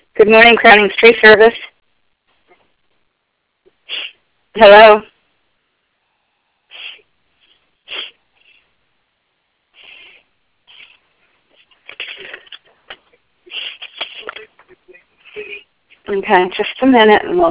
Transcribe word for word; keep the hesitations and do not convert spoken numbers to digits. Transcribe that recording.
Good morning, Crowning Tree Service. Hello? Okay, just a minute and we'll